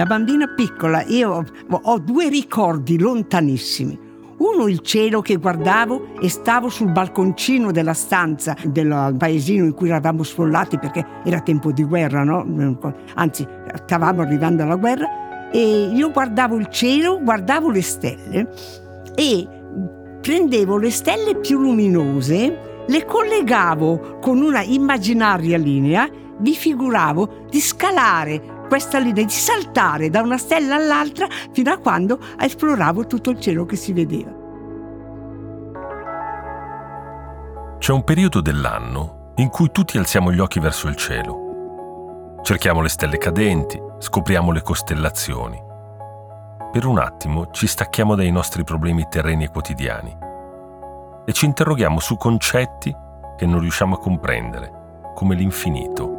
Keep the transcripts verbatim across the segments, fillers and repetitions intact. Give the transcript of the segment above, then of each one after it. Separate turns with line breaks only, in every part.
Da bambina piccola io ho, ho due ricordi lontanissimi. Uno, il cielo che guardavo e stavo sul balconcino della stanza del paesino in cui eravamo sfollati perché era tempo di guerra, no? Anzi, stavamo arrivando alla guerra, e io guardavo il cielo, guardavo le stelle e prendevo le stelle più luminose, le collegavo con una immaginaria linea, vi figuravo di scalare questa linea, di saltare da una stella all'altra fino a quando esploravo tutto il cielo che si vedeva.
C'è un periodo dell'anno in cui tutti alziamo gli occhi verso il cielo. Cerchiamo le stelle cadenti, scopriamo le costellazioni. Per un attimo ci stacchiamo dai nostri problemi terreni e quotidiani e ci interroghiamo su concetti che non riusciamo a comprendere, come l'infinito.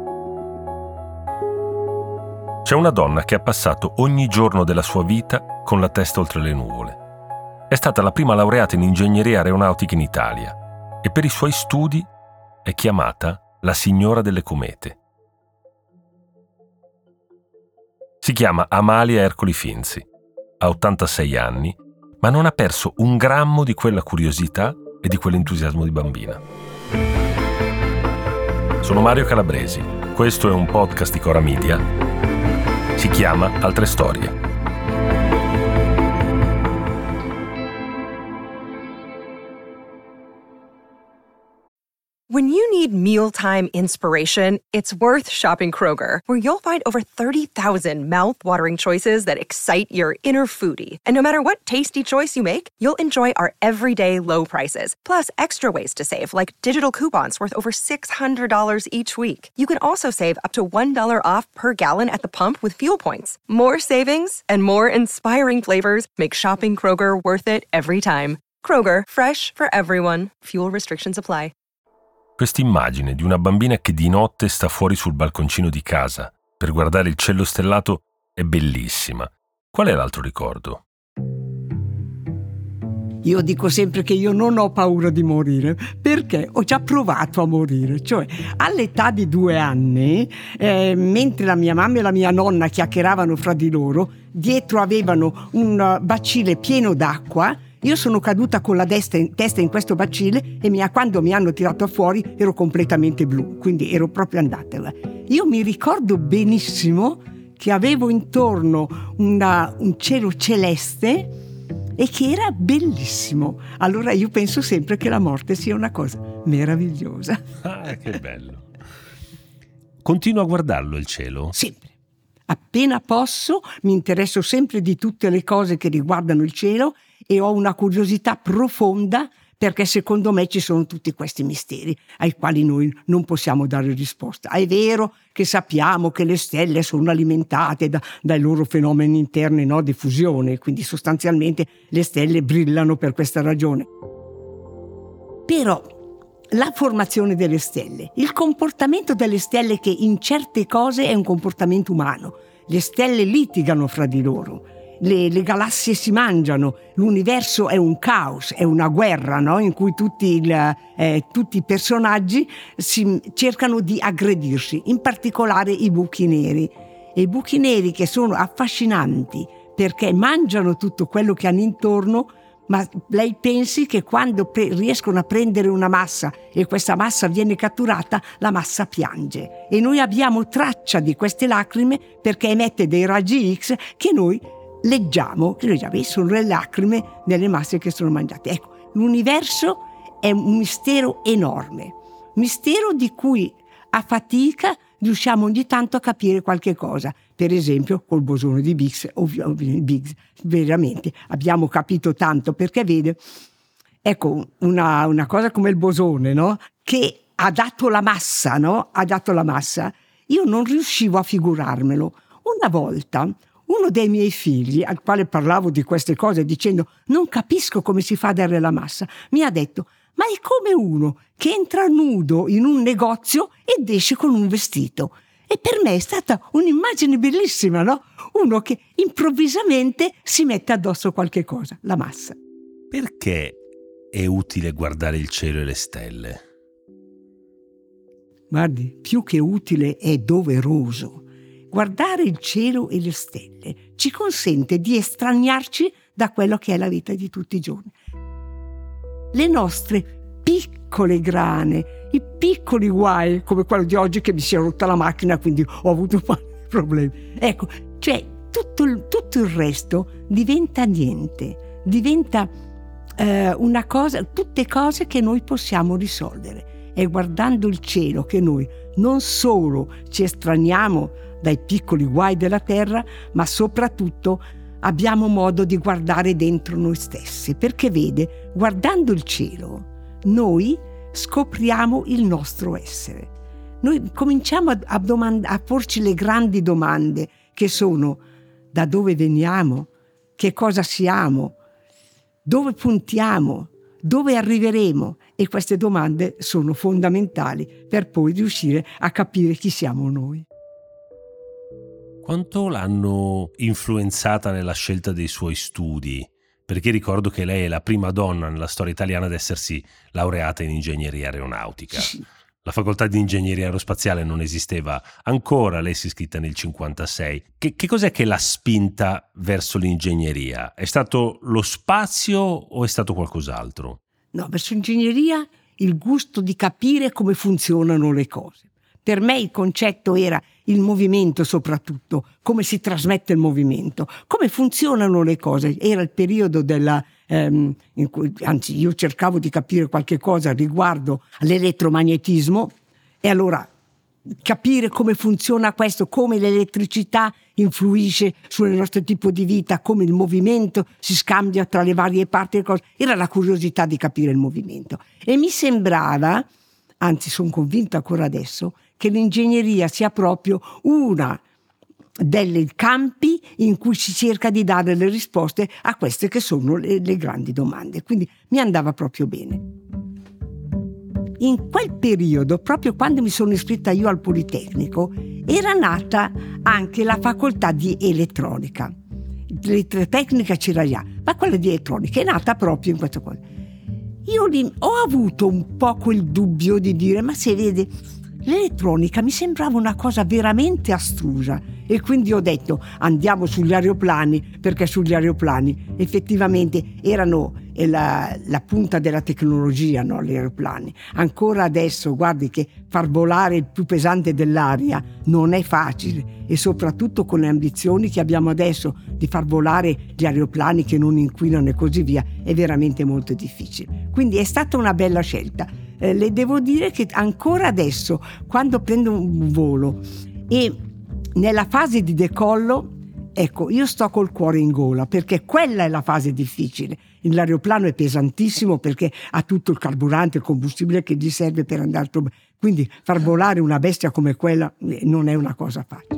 C'è una donna che ha passato ogni giorno della sua vita con la testa oltre le nuvole. È stata la prima laureata in ingegneria aeronautica in Italia e per i suoi studi è chiamata la signora delle comete. Si chiama Amalia Ercoli Finzi, ha ottantasei anni, ma non ha perso un grammo di quella curiosità e di quell'entusiasmo di bambina. Sono Mario Calabresi, questo è un podcast di Cora Media. Si chiama Altre Storie.
When you need mealtime inspiration, it's worth shopping Kroger, where you'll find over thirty thousand mouth-watering choices that excite your inner foodie. And no matter what tasty choice you make, you'll enjoy our everyday low prices, plus extra ways to save, like digital coupons worth over six hundred dollars each week. You can also save up to one dollar off per gallon at the pump with fuel points. More savings and more inspiring flavors make shopping Kroger worth it every time. Kroger, fresh for everyone. Fuel restrictions apply.
Quest'immagine di una bambina che di notte sta fuori sul balconcino di casa per guardare il cielo stellato è bellissima. Qual è l'altro ricordo?
Io dico sempre che io non ho paura di morire perché ho già provato a morire, cioè all'età di due anni, eh, mentre la mia mamma e la mia nonna chiacchieravano fra di loro, dietro avevano un bacile pieno d'acqua. Io sono caduta con la testa in, testa in questo bacile e mi, quando mi hanno tirato fuori ero completamente blu, quindi ero proprio andata. Io mi ricordo benissimo che avevo intorno una, un cielo celeste e che era bellissimo. Allora io penso sempre che la morte sia una cosa meravigliosa.
Ah, che bello. Continua a guardarlo il cielo?
Sempre. Appena posso mi interesso sempre di tutte le cose che riguardano il cielo e ho una curiosità profonda perché secondo me ci sono tutti questi misteri ai quali noi non possiamo dare risposta. È vero che sappiamo che le stelle sono alimentate da, dai loro fenomeni interni, no, di fusione, quindi sostanzialmente le stelle brillano per questa ragione. Però la formazione delle stelle, il comportamento delle stelle che in certe cose è un comportamento umano. Le stelle litigano fra di loro. Le, le galassie si mangiano, l'universo è un caos, è una guerra, no? In cui tutti, il, eh, tutti i personaggi si, cercano di aggredirsi, in particolare i buchi neri. E i buchi neri che sono affascinanti perché mangiano tutto quello che hanno intorno, ma lei pensi che quando pre- riescono a prendere una massa e questa massa viene catturata, la massa piange. E noi abbiamo traccia di queste lacrime perché emette dei raggi X che noi leggiamo, che leggiamo, e sono le lacrime delle masse che sono mangiate. Ecco, l'universo è un mistero enorme, mistero di cui a fatica riusciamo ogni tanto a capire qualche cosa. Per esempio col bosone di Higgs, ovvio, Higgs, veramente abbiamo capito tanto perché vede, ecco, una, una cosa come il bosone, no? Che ha dato la massa, no? Ha dato la massa. Io non riuscivo a figurarmelo. Una volta uno dei miei figli, al quale parlavo di queste cose dicendo non capisco come si fa a dare la massa, mi ha detto: ma è come uno che entra nudo in un negozio ed esce con un vestito. E per me è stata un'immagine bellissima, no? Uno che improvvisamente si mette addosso qualche cosa, la massa.
Perché è utile guardare il cielo e le stelle?
Guardi, più che utile è doveroso. guardare il cielo e le stelle ci consente di estraniarci da quello che è la vita di tutti i giorni. Le nostre piccole grane, i piccoli guai, come quello di oggi che mi si è rotta la macchina, quindi ho avuto problemi. Ecco, cioè tutto il, tutto il resto diventa niente, diventa eh, una cosa, tutte cose che noi possiamo risolvere. È guardando il cielo che noi non solo ci estraniamo dai piccoli guai della terra, ma soprattutto abbiamo modo di guardare dentro noi stessi, perché vede, guardando il cielo, noi scopriamo il nostro essere. Noi cominciamo a, a, domand- a porci le grandi domande che sono: da dove veniamo, che cosa siamo, dove puntiamo, dove arriveremo? E queste domande sono fondamentali per poi riuscire a capire chi siamo noi.
Quanto l'hanno influenzata nella scelta dei suoi studi? Perché ricordo che lei è la prima donna nella storia italiana ad essersi laureata in ingegneria aeronautica. Sì. La facoltà di ingegneria aerospaziale non esisteva ancora, lei si è iscritta nel cinquantasei. Che, che cos'è che l'ha spinta verso l'ingegneria? È stato lo spazio o è stato qualcos'altro?
No, verso l'ingegneria il gusto di capire come funzionano le cose. Per me il concetto era il movimento, soprattutto, come si trasmette il movimento, come funzionano le cose. Era il periodo della, ehm, in cui, anzi io cercavo di capire qualche cosa riguardo all'elettromagnetismo, e allora capire come funziona questo, come l'elettricità influisce sul nostro tipo di vita, come il movimento si scambia tra le varie parti delle cose. Era la curiosità di capire il movimento. E mi sembrava, anzi sono convinta ancora adesso, che l'ingegneria sia proprio una dei campi in cui si cerca di dare le risposte a queste che sono le, le grandi domande. Quindi mi andava proprio bene. In quel periodo, proprio quando mi sono iscritta io al Politecnico, era nata anche la facoltà di elettronica. L'elettrotecnica c'era già, ma quella di elettronica è nata proprio in questo caso. Io lì ho avuto un po' quel dubbio di dire, ma se vede, l'elettronica mi sembrava una cosa veramente astrusa, e quindi ho detto andiamo sugli aeroplani, perché sugli aeroplani effettivamente erano la, la punta della tecnologia, no? Gli aeroplani. Ancora adesso guardi che far volare il più pesante dell'aria non è facile, e soprattutto con le ambizioni che abbiamo adesso di far volare gli aeroplani che non inquinano e così via, è veramente molto difficile. Quindi è stata una bella scelta. Eh, le devo dire che ancora adesso, quando prendo un volo e nella fase di decollo, ecco, io sto col cuore in gola, perché quella è la fase difficile. L'aeroplano è pesantissimo perché ha tutto il carburante, il combustibile che gli serve per andare. Quindi far volare una bestia come quella non è una cosa facile.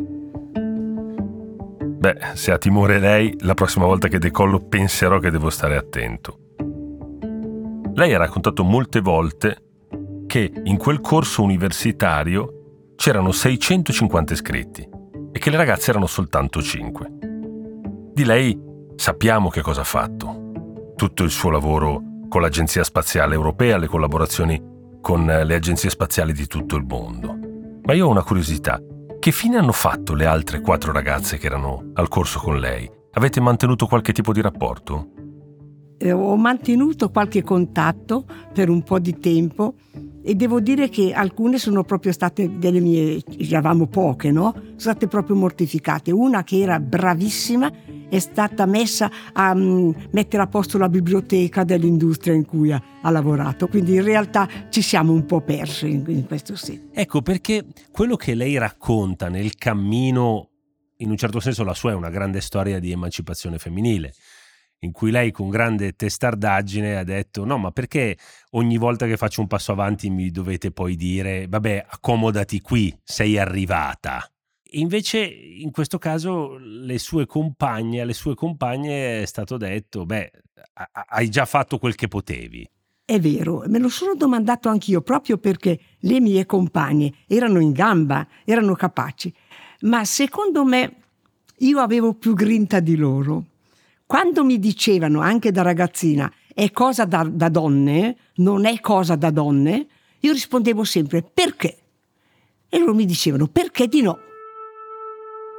Beh, se ha timore lei, la prossima volta che decollo penserò che devo stare attento. Lei ha raccontato molte volte che in quel corso universitario c'erano seicentocinquanta iscritti e che le ragazze erano soltanto cinque. Di lei sappiamo che cosa ha fatto. Tutto il suo lavoro con l'Agenzia Spaziale Europea, le collaborazioni con le agenzie spaziali di tutto il mondo. Ma io ho una curiosità. Che fine hanno fatto le altre quattro ragazze che erano al corso con lei? Avete mantenuto qualche tipo di rapporto?
Eh, ho mantenuto qualche contatto per un po' di tempo, e devo dire che alcune sono proprio state delle mie, eravamo poche, no? Sono state proprio mortificate. Una che era bravissima è stata messa a um, mettere a posto la biblioteca dell'industria in cui ha, ha lavorato, quindi in realtà ci siamo un po' persi in, in questo senso.
Ecco, perché quello che lei racconta nel cammino, in un certo senso la sua è una grande storia di emancipazione femminile, in cui lei con grande testardaggine ha detto no, ma perché ogni volta che faccio un passo avanti mi dovete poi dire vabbè, accomodati qui, sei arrivata. Invece in questo caso le sue compagne, alle sue compagne è stato detto beh, hai già fatto quel che potevi.
È vero, me lo sono domandato anch'io, proprio perché le mie compagne erano in gamba, erano capaci, ma secondo me io avevo più grinta di loro. Quando mi dicevano, anche da ragazzina, è cosa da, da donne, non è cosa da donne, io rispondevo sempre perché? E loro mi dicevano perché di no.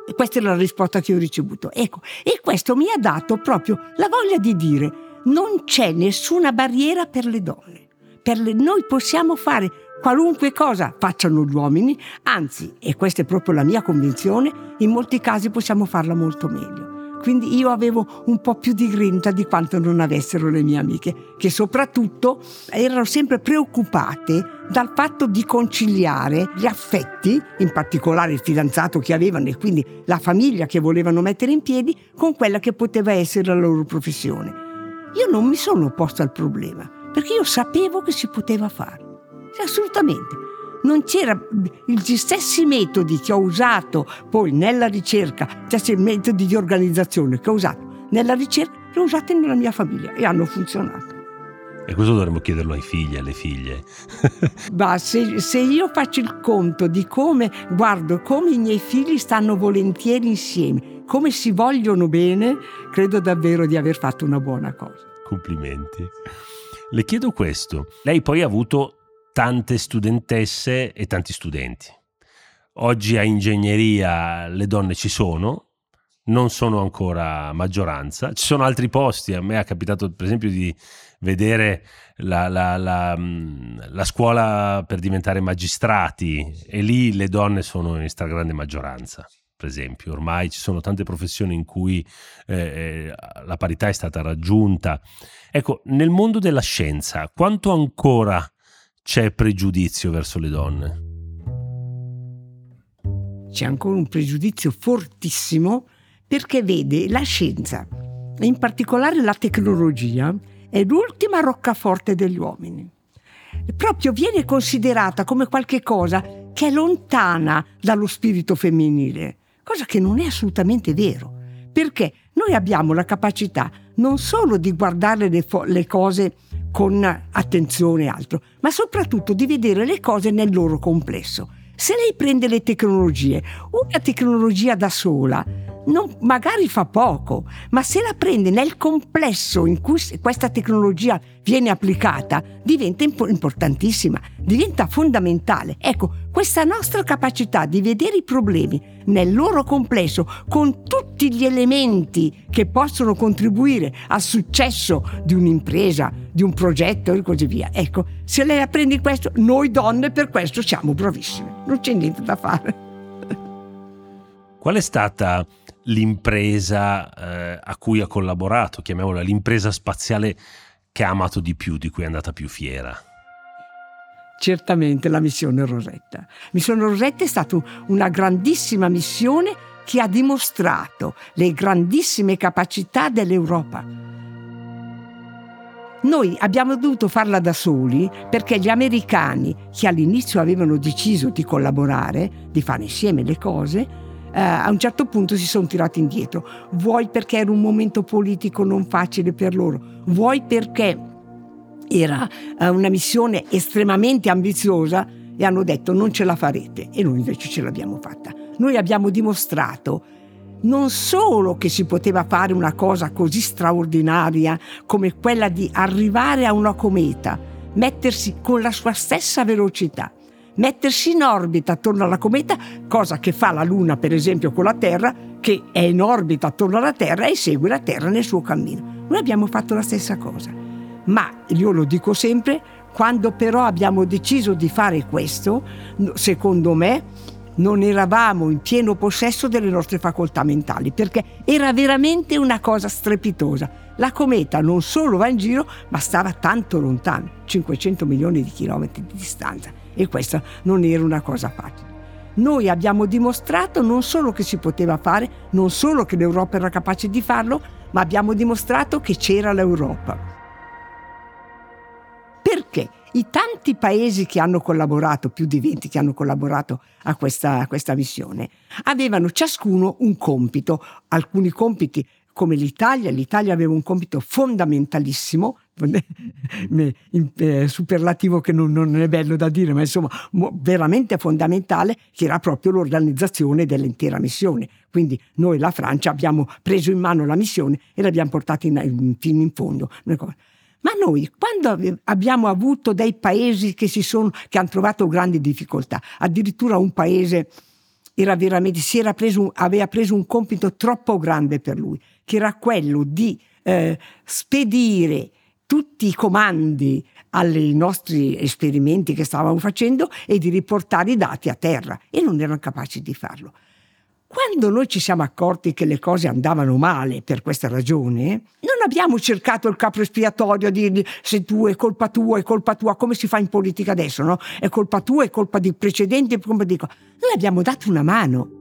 questa è la risposta che ho ricevuto. Ecco, e questo mi ha dato proprio la voglia di dire: non c'è nessuna barriera per le donne. Per le, noi possiamo fare qualunque cosa facciano gli uomini, anzi, e questa è proprio la mia convinzione, in molti casi possiamo farla molto meglio. Quindi io avevo un po' più di grinta di quanto non avessero le mie amiche, che soprattutto erano sempre preoccupate dal fatto di conciliare gli affetti, in particolare il fidanzato che avevano e quindi la famiglia che volevano mettere in piedi, con quella che poteva essere la loro professione. Io non mi sono opposta al problema, perché io sapevo che si poteva fare. Assolutamente. Non c'era gli stessi metodi che ho usato poi nella ricerca, gli stessi metodi di organizzazione che ho usato nella ricerca, li ho usati nella mia famiglia e hanno funzionato.
E questo dovremmo chiederlo ai figli, alle figlie.
Ma se, se io faccio il conto di come, guardo come i miei figli stanno volentieri insieme, come si vogliono bene, credo davvero di aver fatto una buona cosa.
Complimenti. Le chiedo questo. Lei poi ha avuto tante studentesse e tanti studenti. Oggi a ingegneria le donne ci sono, non sono ancora maggioranza. Ci sono altri posti, a me è capitato per esempio di vedere la, la, la, la scuola per diventare magistrati e lì le donne sono in stragrande maggioranza. Per esempio, ormai ci sono tante professioni in cui eh, la parità è stata raggiunta. Ecco, nel mondo della scienza, quanto ancora c'è pregiudizio verso le donne?
C'è ancora un pregiudizio fortissimo, perché vede, la scienza, e in particolare la tecnologia, è l'ultima roccaforte degli uomini. Proprio viene considerata come qualche cosa che è lontana dallo spirito femminile, cosa che non è assolutamente vero, perché noi abbiamo la capacità non solo di guardare le, fo- le cose con attenzione e altro, ma soprattutto di vedere le cose nel loro complesso. Se lei prende le tecnologie, una tecnologia da sola non, magari fa poco, ma se la prende nel complesso in cui questa tecnologia viene applicata, diventa imp- importantissima, diventa fondamentale. Ecco, questa nostra capacità di vedere i problemi nel loro complesso, con tutti gli elementi che possono contribuire al successo di un'impresa, di un progetto e così via. Ecco, se lei apprende questo, noi donne per questo siamo bravissime, non c'è niente da fare.
Qual è stata l'impresa eh, a cui ha collaborato, chiamiamola l'impresa spaziale che ha amato di più, di cui è andata più fiera?
Certamente la missione Rosetta. Missione Rosetta è stata una grandissima missione che ha dimostrato le grandissime capacità dell'Europa. Noi abbiamo dovuto farla da soli perché gli americani, che all'inizio avevano deciso di collaborare, di fare insieme le cose, eh, a un certo punto si sono tirati indietro. Vuoi perché era un momento politico non facile per loro, vuoi perché era una missione estremamente ambiziosa e hanno detto non ce la farete, e noi invece ce l'abbiamo fatta. Noi abbiamo dimostrato non solo che si poteva fare una cosa così straordinaria come quella di arrivare a una cometa, mettersi con la sua stessa velocità, mettersi in orbita attorno alla cometa, cosa che fa la Luna per esempio con la Terra, che è in orbita attorno alla Terra e segue la Terra nel suo cammino. Noi abbiamo fatto la stessa cosa. Ma io lo dico sempre, quando però abbiamo deciso di fare questo, secondo me non eravamo in pieno possesso delle nostre facoltà mentali, perché era veramente una cosa strepitosa. La cometa non solo va in giro, ma stava tanto lontano, cinquecento milioni di chilometri di distanza, e questa non era una cosa facile. Noi abbiamo dimostrato non solo che si poteva fare, non solo che l'Europa era capace di farlo, ma abbiamo dimostrato che c'era l'Europa. Perché i tanti paesi che hanno collaborato, più di venti che hanno collaborato a questa, a questa missione, avevano ciascuno un compito. Alcuni compiti, come l'Italia, l'Italia aveva un compito fondamentalissimo, superlativo che non, non è bello da dire, ma insomma veramente fondamentale, che era proprio l'organizzazione dell'intera missione. Quindi noi, la Francia, abbiamo preso in mano la missione e l'abbiamo portata in, in, fino in fondo. Ma noi, quando abbiamo avuto dei paesi che si sono, che hanno trovato grandi difficoltà, addirittura un paese era veramente, si era preso, aveva preso un compito troppo grande per lui, che era quello di eh, spedire tutti i comandi ai nostri esperimenti che stavamo facendo e di riportare i dati a terra, e non erano capaci di farlo. Quando noi ci siamo accorti che le cose andavano male per questa ragione, non abbiamo cercato il capro espiatorio di dire se tu è colpa tua, è colpa tua, come si fa in politica adesso, no? È colpa tua, è colpa di precedenti, è colpa di... Noi abbiamo dato una mano.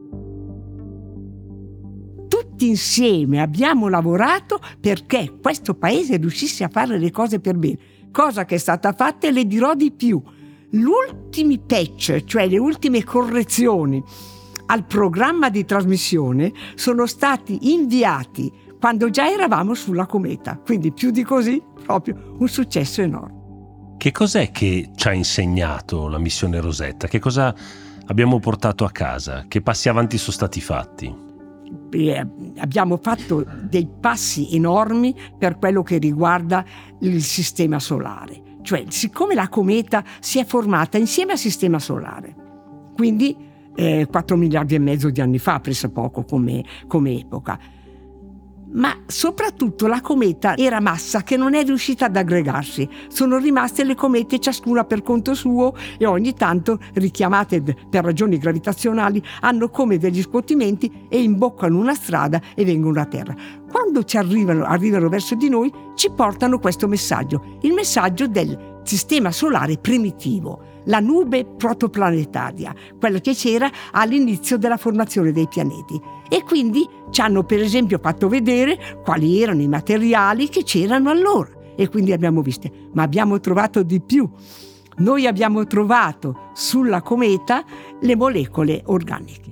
Tutti insieme abbiamo lavorato perché questo paese riuscisse a fare le cose per bene, cosa che è stata fatta, e le dirò di più. Gli ultimi patch, cioè le ultime correzioni al programma di trasmissione, sono stati inviati quando già eravamo sulla cometa, quindi più di così, proprio un successo enorme.
Che cos'è che ci ha insegnato la missione Rosetta? Che cosa abbiamo portato a casa? Che passi avanti sono stati fatti?
Eh, abbiamo fatto dei passi enormi per quello che riguarda il sistema solare, cioè siccome la cometa si è formata insieme al sistema solare, quindi Eh, quattro miliardi e mezzo di anni fa, pressappoco come, come epoca. Ma soprattutto la cometa era massa che non è riuscita ad aggregarsi. Sono rimaste le comete ciascuna per conto suo, e ogni tanto, richiamate per ragioni gravitazionali, hanno come degli scuotimenti e imboccano una strada e vengono a terra. Quando ci arrivano, arrivano verso di noi, ci portano questo messaggio, il messaggio del sistema solare primitivo, la nube protoplanetaria, quella che c'era all'inizio della formazione dei pianeti. E quindi ci hanno per esempio fatto vedere quali erano i materiali che c'erano allora, e quindi abbiamo visto, ma abbiamo trovato di più. Noi abbiamo trovato sulla cometa le molecole organiche.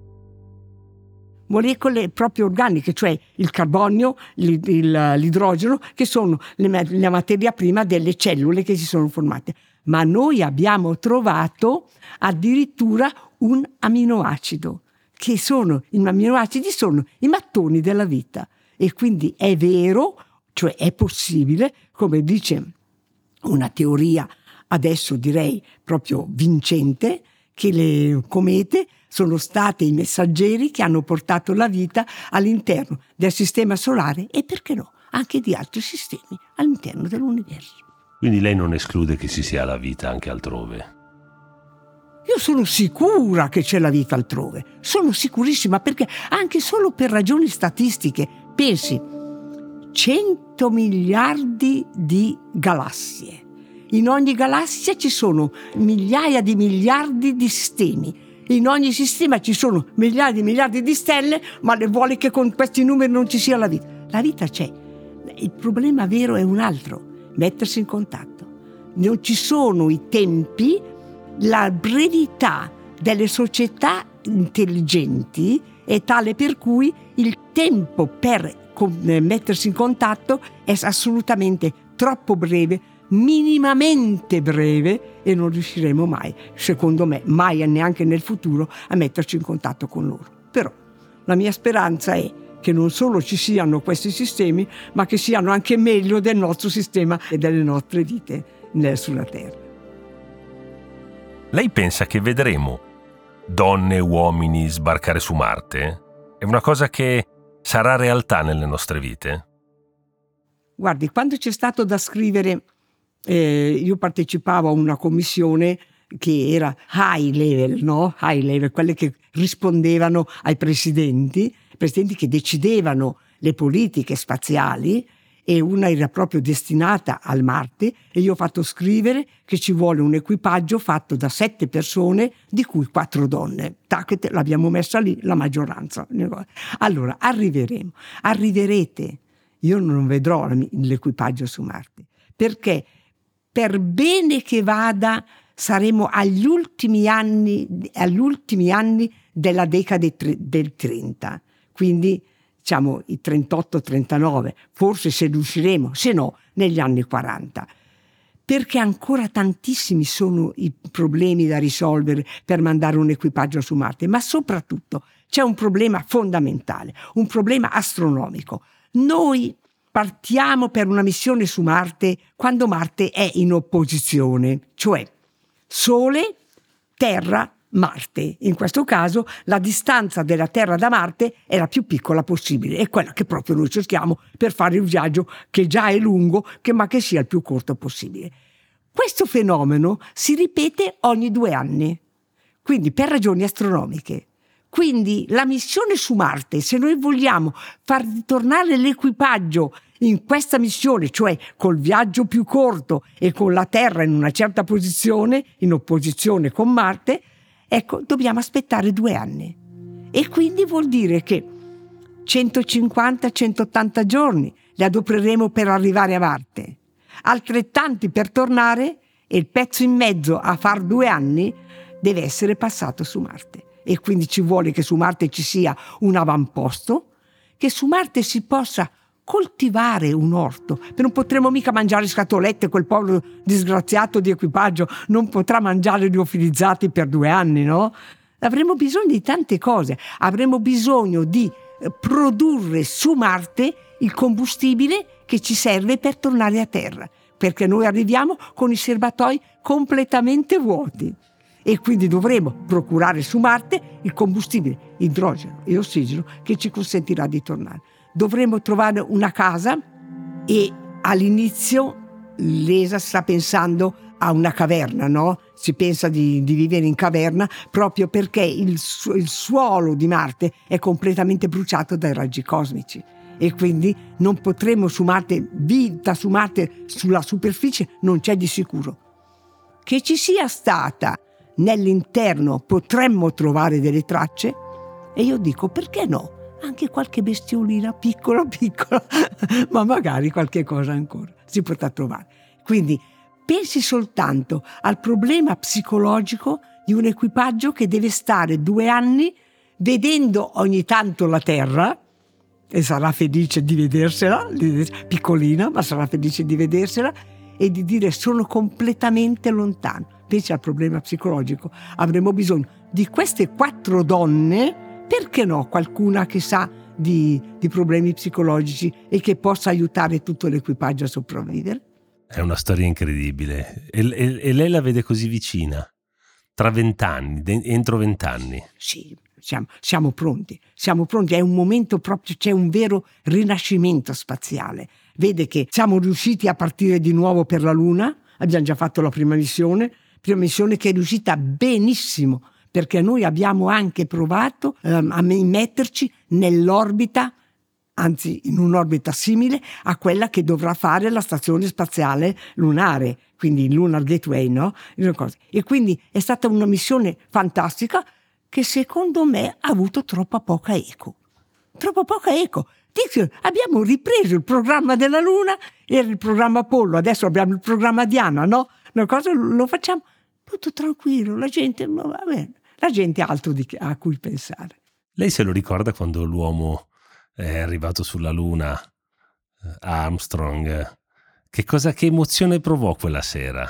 Molecole proprio organiche, cioè il carbonio, l'idrogeno, che sono la materia prima delle cellule che si sono formate. Ma noi abbiamo trovato addirittura un aminoacido, che sono, i aminoacidi sono i mattoni della vita. E quindi è vero, cioè è possibile, come dice una teoria adesso direi proprio vincente, che le comete sono state i messaggeri che hanno portato la vita all'interno del sistema solare e, perché no, anche di altri sistemi all'interno dell'universo.
Quindi lei non esclude che ci sia la vita anche altrove?
Io sono sicura che c'è la vita altrove, sono sicurissima, perché anche solo per ragioni statistiche, pensi, cento miliardi di galassie. In ogni galassia ci sono migliaia di miliardi di sistemi. In ogni sistema ci sono migliaia di miliardi di stelle, ma le vuole che con questi numeri non ci sia la vita. La vita c'è. Il problema vero è un altro. Mettersi in contatto. Non ci sono i tempi, la brevità delle società intelligenti è tale per cui il tempo per mettersi in contatto è assolutamente troppo breve, minimamente breve, e non riusciremo mai, secondo me, mai e neanche nel futuro, a metterci in contatto con loro. Però la mia speranza è che non solo ci siano questi sistemi, ma che siano anche meglio del nostro sistema e delle nostre vite sulla Terra.
Lei pensa che vedremo donne e uomini sbarcare su Marte? È una cosa che sarà realtà nelle nostre vite?
Guardi, quando c'è stato da scrivere, eh, io partecipavo a una commissione che era high level, no? High level, quelle che rispondevano ai presidenti, presidenti che decidevano le politiche spaziali, e una era proprio destinata al Marte, e io ho fatto scrivere che ci vuole un equipaggio fatto da sette persone, di cui quattro donne. Tac, l'abbiamo messa lì, la maggioranza. Allora, arriveremo, arriverete. Io non vedrò l'equipaggio su Marte, perché per bene che vada saremo agli ultimi anni, agli ultimi anni della decade del trenta, quindi diciamo i trentotto trentanove, forse se riusciremo, se no negli anni quaranta, perché ancora tantissimi sono i problemi da risolvere per mandare un equipaggio su Marte, ma soprattutto c'è un problema fondamentale, un problema astronomico. Noi partiamo per una missione su Marte quando Marte è in opposizione, cioè Sole, Terra, Marte. In questo caso la distanza della Terra da Marte è la più piccola possibile, è quella che proprio noi cerchiamo per fare un viaggio che già è lungo, che, ma che sia il più corto possibile. Questo fenomeno si ripete ogni due anni, quindi per ragioni astronomiche. Quindi la missione su Marte, se noi vogliamo far ritornare l'equipaggio in questa missione, cioè col viaggio più corto e con la Terra in una certa posizione, in opposizione con Marte, ecco, dobbiamo aspettare due anni. E quindi vuol dire che centocinquanta centottanta giorni li adopereremo per arrivare a Marte, altrettanti per tornare, e il pezzo in mezzo a far due anni deve essere passato su Marte. E quindi ci vuole che su Marte ci sia un avamposto, che su Marte si possa coltivare un orto, perché non potremo mica mangiare scatolette, quel povero disgraziato di equipaggio non potrà mangiare liofilizzati per due anni, no? Avremo bisogno di tante cose, avremo bisogno di produrre su Marte il combustibile che ci serve per tornare a Terra, perché noi arriviamo con i serbatoi completamente vuoti. E quindi dovremo procurare su Marte il combustibile, idrogeno e ossigeno, che ci consentirà di tornare. Dovremo trovare una casa e all'inizio l'E S A sta pensando a una caverna, no? Si pensa di, di vivere in caverna proprio perché il, su- il suolo di Marte è completamente bruciato dai raggi cosmici e quindi non potremo su Marte, vita su Marte sulla superficie non c'è di sicuro. Che ci sia stata nell'interno potremmo trovare delle tracce e io dico perché no? Anche qualche bestiolina piccola piccola ma magari qualche cosa ancora si potrà trovare. Quindi pensi soltanto al problema psicologico di un equipaggio che deve stare due anni vedendo ogni tanto la Terra e sarà felice di vedersela, piccolina ma sarà felice di vedersela e di dire sono completamente lontano. Pensi al problema psicologico. Avremo bisogno di queste quattro donne, perché no, qualcuna che sa di, di problemi psicologici e che possa aiutare tutto l'equipaggio a sopravvivere.
È una storia incredibile. E, e, e lei la vede così vicina? Tra vent'anni, entro vent'anni?
Sì, siamo, siamo pronti. Siamo pronti. È un momento proprio, c'è un vero rinascimento spaziale. Vede che siamo riusciti a partire di nuovo per la Luna, abbiamo già fatto la prima missione, prima missione che è riuscita benissimo, perché noi abbiamo anche provato um, a metterci nell'orbita, anzi in un'orbita simile a quella che dovrà fare la stazione spaziale lunare, quindi il Lunar Gateway, no? E quindi è stata una missione fantastica che secondo me ha avuto troppa poca eco. Troppo poca eco. Abbiamo ripreso il programma della Luna, era il programma Apollo, adesso abbiamo il programma Diana, no? Una cosa lo facciamo tutto tranquillo, la gente, va bene, la gente ha altro di, a cui pensare.
Lei se lo ricorda quando l'uomo è arrivato sulla Luna, Armstrong? Che cosa, che emozione provò quella sera?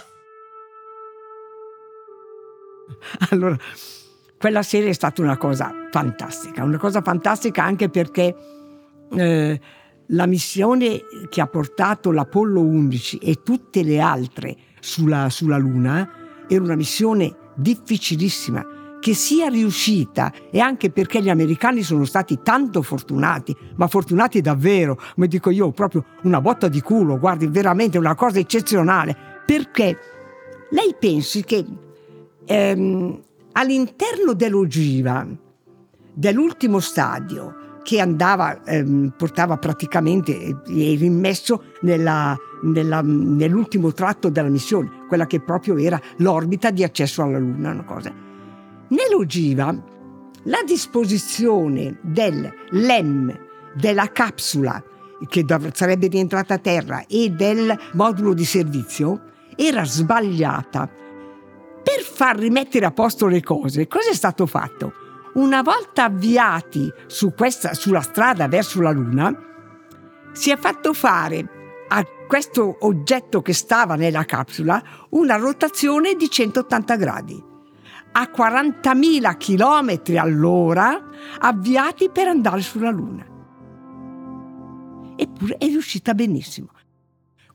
Allora, quella sera è stata una cosa fantastica, una cosa fantastica anche perché eh, la missione che ha portato l'Apollo undici e tutte le altre sulla, sulla Luna era una missione difficilissima, che sia riuscita e anche perché gli americani sono stati tanto fortunati, ma fortunati davvero, come dico io, proprio una botta di culo, guardi, veramente una cosa eccezionale, perché lei pensi che ehm, all'interno dell'ogiva dell'ultimo stadio che andava, ehm, portava praticamente, è immesso nella, nella, nell'ultimo tratto della missione, quella che proprio era l'orbita di accesso alla Luna, una cosa. Nell'ogiva la disposizione del L E M, della capsula che dov- sarebbe rientrata a terra e del modulo di servizio era sbagliata. Per far rimettere a posto le cose, cosa è stato fatto? Una volta avviati su questa, sulla strada verso la Luna, si è fatto fare a questo oggetto che stava nella capsula una rotazione di centottanta gradi, a quarantamila chilometri all'ora, avviati per andare sulla Luna. Eppure è riuscita benissimo.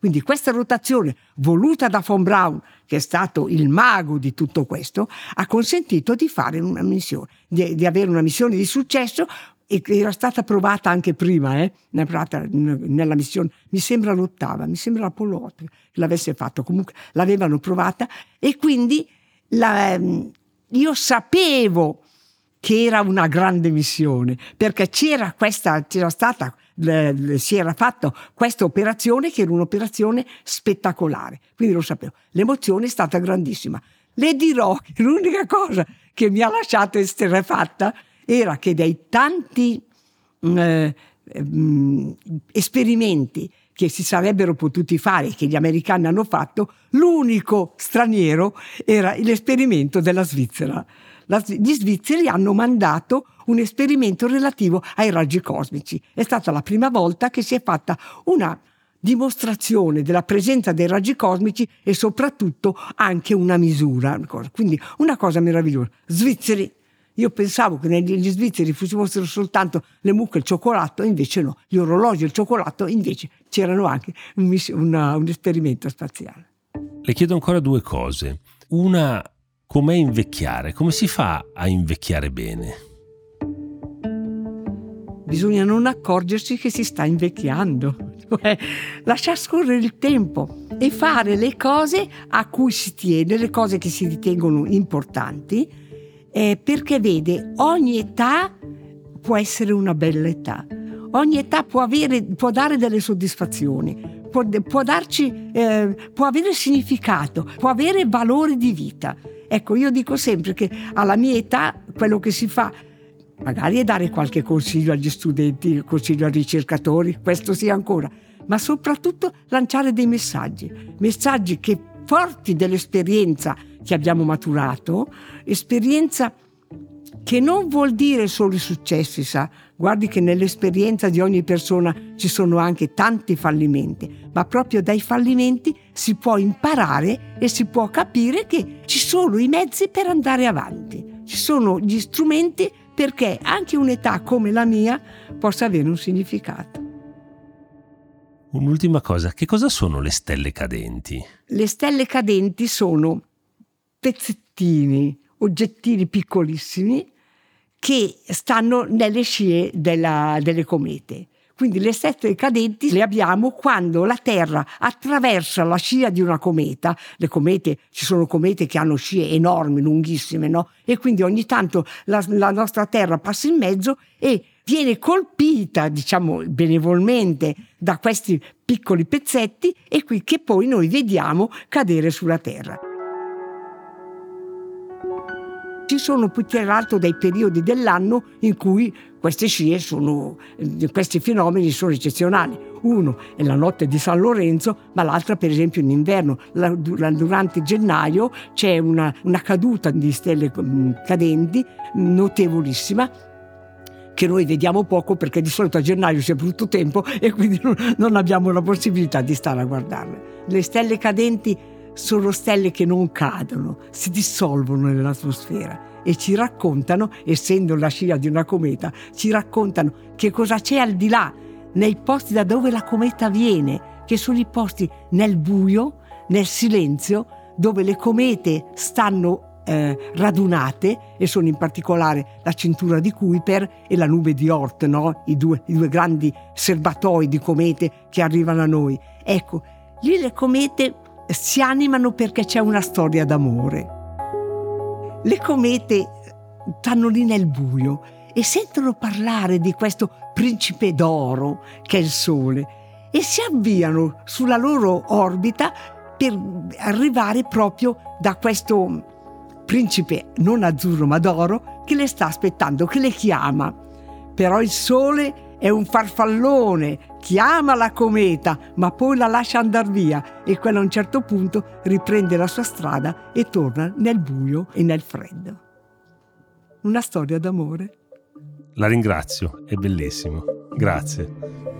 Quindi questa rotazione voluta da von Braun, che è stato il mago di tutto questo, ha consentito di fare una missione, di, di avere una missione di successo, e che era stata provata anche prima, eh, nella missione, mi sembra l'ottava, mi sembra l'Apollo otto che l'avesse fatto, comunque l'avevano provata, e quindi la, io sapevo che era una grande missione, perché c'era questa, c'era stata, le, si era fatta questa operazione che era un'operazione spettacolare, quindi lo sapevo. L'emozione è stata grandissima. Le dirò che l'unica cosa che mi ha lasciato esterrefatta era che dei tanti eh, eh, esperimenti che si sarebbero potuti fare, che gli americani hanno fatto, l'unico straniero era l'esperimento della Svizzera. La, gli svizzeri hanno mandato un esperimento relativo ai raggi cosmici. È stata la prima volta che si è fatta una dimostrazione della presenza dei raggi cosmici e soprattutto anche una misura. Quindi una cosa meravigliosa. Svizzeri. Io pensavo che negli svizzeri fossero soltanto le mucche e il cioccolato, invece no, gli orologi e il cioccolato, invece c'erano anche un, una, un esperimento spaziale.
Le chiedo ancora due cose. Una, com'è invecchiare? Come si fa a invecchiare bene?
Bisogna non accorgersi che si sta invecchiando, cioè lasciar scorrere il tempo e fare le cose a cui si tiene, le cose che si ritengono importanti, Eh, perché vede, ogni età può essere una bella età, ogni età può avere, può dare delle soddisfazioni, può, può darci, eh, può avere significato, può avere valore di vita. Ecco, io dico sempre che alla mia età quello che si fa magari è dare qualche consiglio agli studenti, consiglio ai ricercatori, questo sì ancora, ma soprattutto lanciare dei messaggi, messaggi che forti dell'esperienza che abbiamo maturato, esperienza che non vuol dire solo i successi, sa? Guardi che nell'esperienza di ogni persona ci sono anche tanti fallimenti, ma proprio dai fallimenti si può imparare e si può capire che ci sono i mezzi per andare avanti, ci sono gli strumenti perché anche un'età come la mia possa avere un significato.
Un'ultima cosa, che cosa sono le stelle cadenti?
Le stelle cadenti sono pezzettini, oggettini piccolissimi che stanno nelle scie della, delle comete. Quindi le stelle cadenti le abbiamo quando la Terra attraversa la scia di una cometa. Le comete, ci sono comete che hanno scie enormi, lunghissime, no? E quindi ogni tanto la, la nostra Terra passa in mezzo e viene colpita, diciamo benevolmente, da questi piccoli pezzetti e qui che poi noi vediamo cadere sulla Terra. Ci sono più che altro dei periodi dell'anno in cui queste scie sono, questi fenomeni sono eccezionali. Uno è la notte di San Lorenzo, ma l'altra per esempio in inverno. La, durante gennaio c'è una, una caduta di stelle cadenti notevolissima che noi vediamo poco perché di solito a gennaio c'è brutto tempo e quindi non, non abbiamo la possibilità di stare a guardarle. Le stelle cadenti sono stelle che non cadono, si dissolvono nell'atmosfera e ci raccontano, essendo la scia di una cometa, ci raccontano che cosa c'è al di là, nei posti da dove la cometa viene, che sono i posti nel buio, nel silenzio, dove le comete stanno eh, radunate, e sono in particolare la cintura di Kuiper e la nube di Oort, no? I due, i due grandi serbatoi di comete che arrivano a noi. Ecco, lì le comete si animano perché c'è una storia d'amore. Le comete stanno lì nel buio e sentono parlare di questo principe d'oro che è il Sole e si avviano sulla loro orbita per arrivare proprio da questo principe non azzurro ma d'oro che le sta aspettando, che le chiama. Però il Sole è un farfallone, chiama la cometa, ma poi la lascia andare via e quella a un certo punto riprende la sua strada e torna nel buio e nel freddo. Una storia d'amore.
La ringrazio, è bellissimo. Grazie.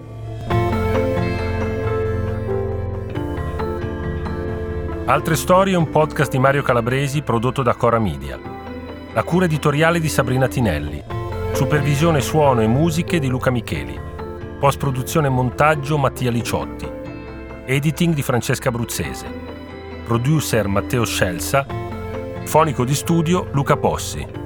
Altre storie è un podcast di Mario Calabresi prodotto da Cora Media. La cura editoriale di Sabrina Tinelli. Supervisione suono e musiche di Luca Micheli. Post-produzione e montaggio Mattia Liciotti. editing di Francesca Bruzzese, producer Matteo Scelsa, fonico di studio Luca Possi.